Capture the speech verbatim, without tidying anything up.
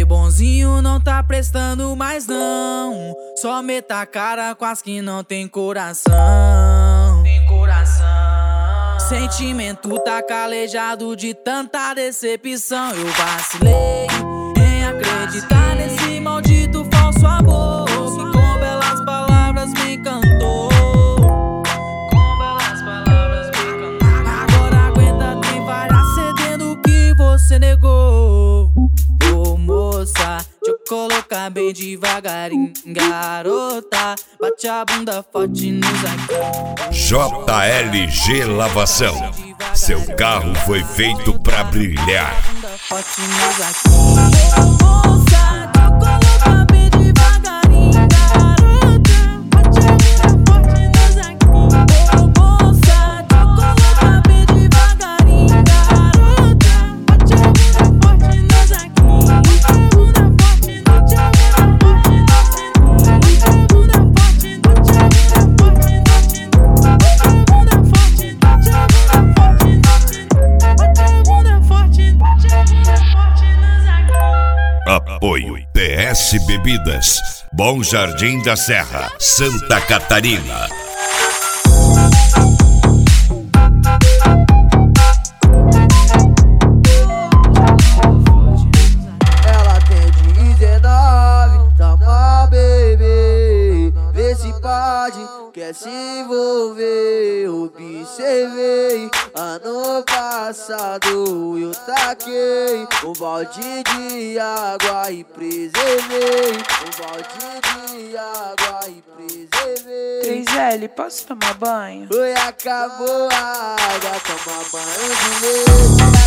bonzinho não tá prestando mais não. Só meta a cara com as que não tem coração. Tem coração. Sentimento tá calejado de tanta decepção. Eu vacilei em acreditar nesse maldito falso amor que com belas palavras me encantou. Com belas palavras me encantou. Agora aguenta, tem várias cedendo o que você negou. Ô moça, deixa eu colocar bem devagarinho, garota. Bate a bunda forte nos aqui. J L G Lavação. Seu carro foi feito pra brilhar. Forte nos aqui. Ô moça, deixa eu colocar bem devagarinho, garota. Bate a bunda forte nos aqui. Ô moça, deixa eu colocar bem devagarinho, garota. Bate a bunda forte nos aqui. Bate a bunda forte, bate a bunda forte, bate a bunda forte, bate a bunda forte, bate a bunda forte, bate a bunda forte, bate a bunda forte nos aqui. Apoio P S Bebidas, Bom Jardim da Serra, Santa Catarina. Ela tem dezenove, toma baby, vê se pode, quer se envolver. Observei, ano passado eu taquei um balde de água e preservei. Um balde de água e preservei. três L, posso tomar banho? Foi, acabou a água, toma banho de leite.